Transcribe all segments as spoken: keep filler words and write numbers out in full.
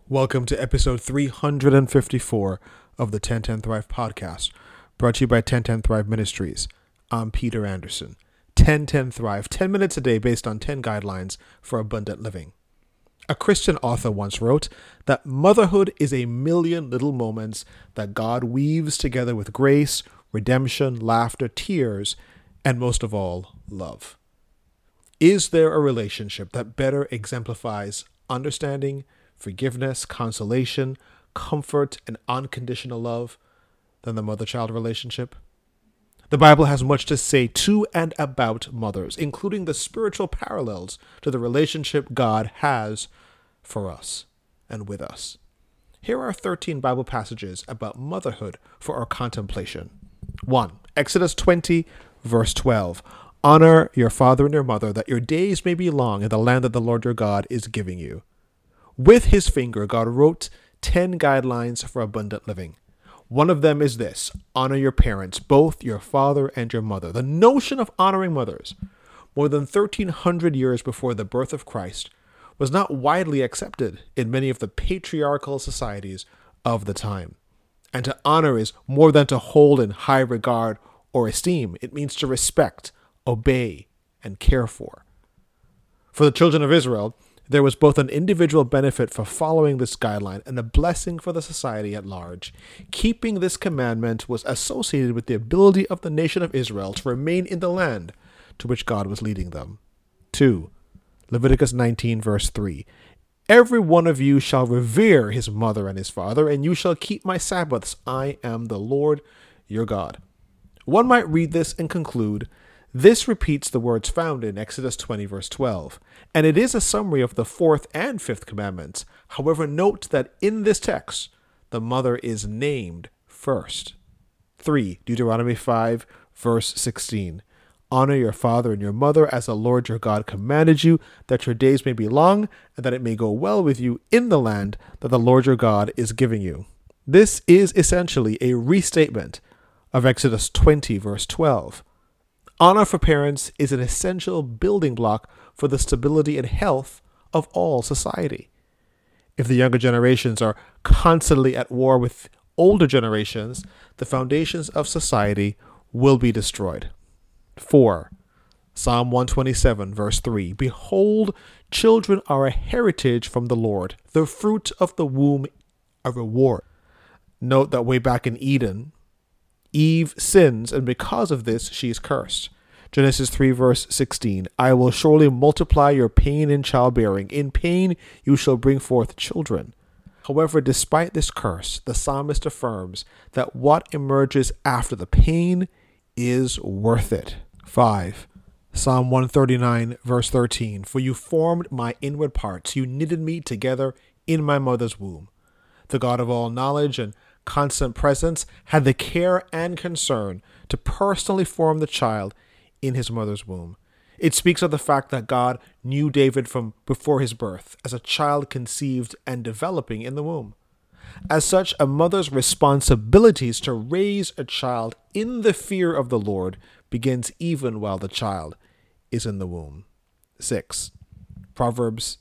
Welcome to episode three hundred fifty-four of the ten ten Thrive podcast, brought to you by ten ten Thrive Ministries. I'm Peter Anderson. ten ten Thrive, ten minutes a day based on ten guidelines for abundant living. A Christian author once wrote that motherhood is a million little moments that God weaves together with grace, redemption, laughter, tears, and most of all, love. Is there a relationship that better exemplifies understanding, forgiveness, consolation, comfort, and unconditional love than the mother-child relationship? The Bible has much to say to and about mothers, including the spiritual parallels to the relationship God has for us and with us. Here are thirteen Bible passages about motherhood for our contemplation. one. Exodus twenty, verse twelve. Honor your father and your mother, that your days may be long in the land that the Lord your God is giving you. With his finger, God wrote ten guidelines for abundant living. One of them is this: honor your parents, both your father and your mother. The notion of honoring mothers, more than thirteen hundred years before the birth of Christ, was not widely accepted in many of the patriarchal societies of the time. And to honor is more than to hold in high regard or esteem. It means to respect, obey, and care for. For the children of Israel, there was both an individual benefit for following this guideline and a blessing for the society at large. Keeping this commandment was associated with the ability of the nation of Israel to remain in the land to which God was leading them. two. Leviticus nineteen, verse three. Every one of you shall revere his mother and his father, and you shall keep my Sabbaths. I am the Lord your God. One might read this and conclude, this repeats the words found in Exodus twenty, verse twelve, and it is a summary of the fourth and fifth commandments. However, note that in this text, the mother is named first. three. Deuteronomy five, verse sixteen. Honor your father and your mother as the Lord your God commanded you, that your days may be long, and that it may go well with you in the land that the Lord your God is giving you. This is essentially a restatement of Exodus twenty, verse twelve. Honor for parents is an essential building block for the stability and health of all society. If the younger generations are constantly at war with older generations, the foundations of society will be destroyed. four. Psalm one twenty-seven, verse three. Behold, children are a heritage from the Lord, the fruit of the womb a reward. Note that way back in Eden, Eve sins, and because of this, she is cursed. Genesis three, verse sixteen. I will surely multiply your pain in childbearing. In pain you shall bring forth children. However, despite this curse, the psalmist affirms that what emerges after the pain is worth it. five. Psalm one thirty-nine, verse thirteen. For you formed my inward parts. You knitted me together in my mother's womb. The God of all knowledge and constant presence had the care and concern to personally form the child in his mother's womb. It speaks of the fact that God knew David from before his birth, as a child conceived and developing in the womb. As such, a mother's responsibilities to raise a child in the fear of the Lord begins even while the child is in the womb. six. Proverbs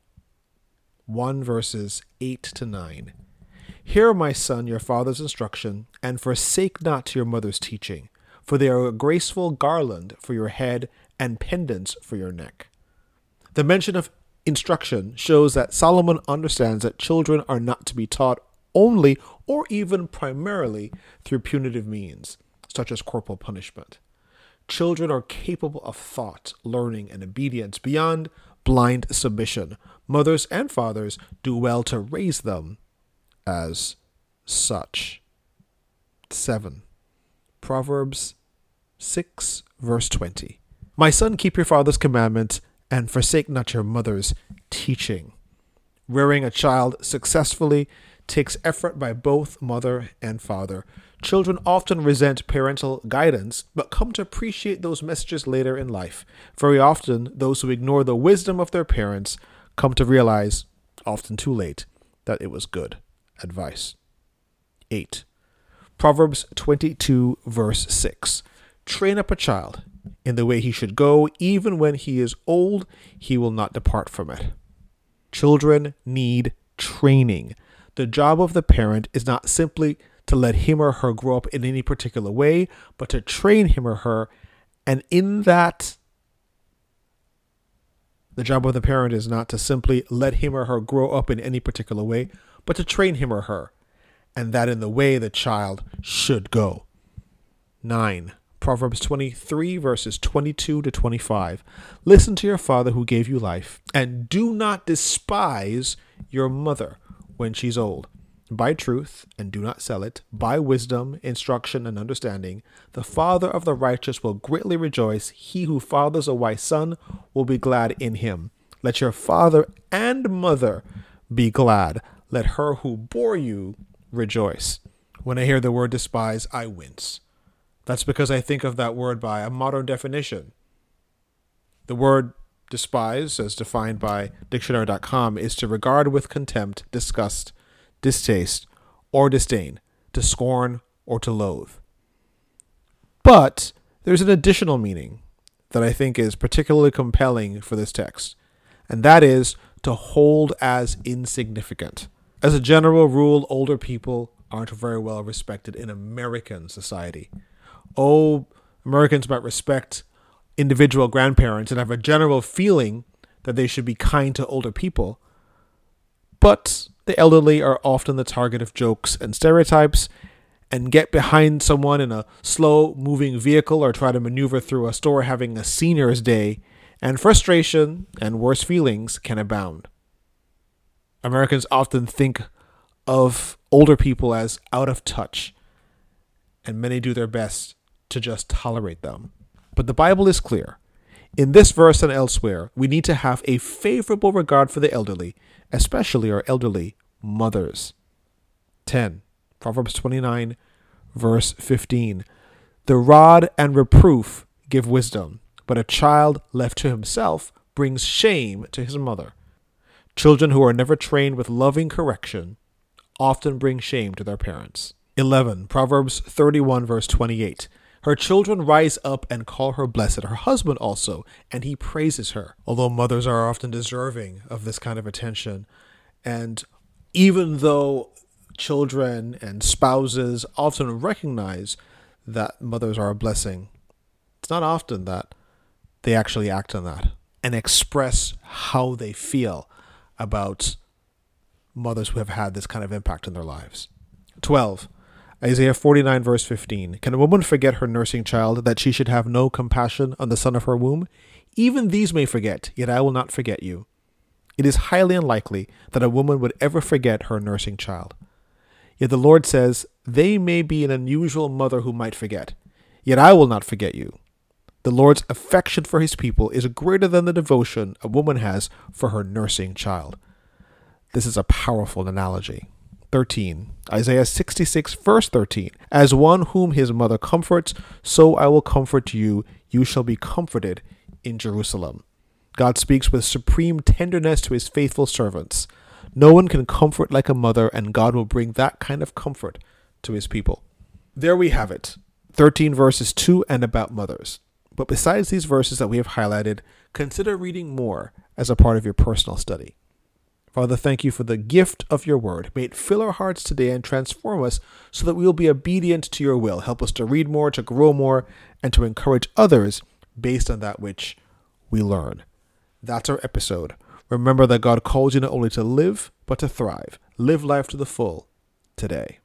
one, verses eight to nine. Hear, my son, your father's instruction, and forsake not your mother's teaching, for they are a graceful garland for your head and pendants for your neck. The mention of instruction shows that Solomon understands that children are not to be taught only or even primarily through punitive means, such as corporal punishment. Children are capable of thought, learning, and obedience beyond blind submission. Mothers and fathers do well to raise them as such. seven. Proverbs six, verse twenty. My son, keep your father's commandments and forsake not your mother's teaching. Rearing a child successfully takes effort by both mother and father. Children often resent parental guidance, but come to appreciate those messages later in life. Very often, those who ignore the wisdom of their parents come to realize, often too late, that it was good advice. eight. Proverbs twenty-two, verse six. Train up a child in the way he should go, even when he is old, he will not depart from it. Children need training. The job of the parent is not simply to let him or her grow up in any particular way, but to train him or her. And in that, the job of the parent is not to simply let him or her grow up in any particular way, but to train him or her, and that in the way the child should go. nine. Proverbs twenty-three, verses twenty-two to twenty-five. Listen to your father who gave you life, and do not despise your mother when she's old. Buy truth, and do not sell it. Buy wisdom, instruction, and understanding. The father of the righteous will greatly rejoice. He who fathers a wise son will be glad in him. Let your father and mother be glad. Let her who bore you rejoice. When I hear the word despise, I wince. That's because I think of that word by a modern definition. The word despise, as defined by dictionary dot com, is to regard with contempt, disgust, distaste, or disdain, to scorn or to loathe. But there's an additional meaning that I think is particularly compelling for this text, and that is to hold as insignificant. As a general rule, older people aren't very well respected in American society. Oh, Americans might respect individual grandparents and have a general feeling that they should be kind to older people. But the elderly are often the target of jokes and stereotypes, and get behind someone in a slow-moving vehicle or try to maneuver through a store having a senior's day, and frustration and worse feelings can abound. Americans often think of older people as out of touch, and many do their best to just tolerate them. But the Bible is clear. In this verse and elsewhere, we need to have a favorable regard for the elderly, especially our elderly mothers. ten. Proverbs twenty-nine, verse fifteen. The rod and reproof give wisdom, but a child left to himself brings shame to his mother. Children who are never trained with loving correction often bring shame to their parents. eleven. Proverbs thirty-one, verse twenty-eight. Her children rise up and call her blessed, her husband also, and he praises her. Although mothers are often deserving of this kind of attention, and even though children and spouses often recognize that mothers are a blessing, it's not often that they actually act on that and express how they feel about mothers who have had this kind of impact in their lives. twelve. Isaiah forty-nine, verse fifteen. Can a woman forget her nursing child, that she should have no compassion on the son of her womb? Even these may forget, yet I will not forget you. It is highly unlikely that a woman would ever forget her nursing child. Yet the Lord says, they may be an unusual mother who might forget, yet I will not forget you. The Lord's affection for his people is greater than the devotion a woman has for her nursing child. This is a powerful analogy. thirteen. Isaiah sixty-six, verse thirteen. As one whom his mother comforts, so I will comfort you. You shall be comforted in Jerusalem. God speaks with supreme tenderness to his faithful servants. No one can comfort like a mother, and God will bring that kind of comfort to his people. There we have it. thirteen verses to and about mothers. But besides these verses that we have highlighted, consider reading more as a part of your personal study. Father, thank you for the gift of your word. May it fill our hearts today and transform us so that we will be obedient to your will. Help us to read more, to grow more, and to encourage others based on that which we learn. That's our episode. Remember that God calls you not only to live, but to thrive. Live life to the full today.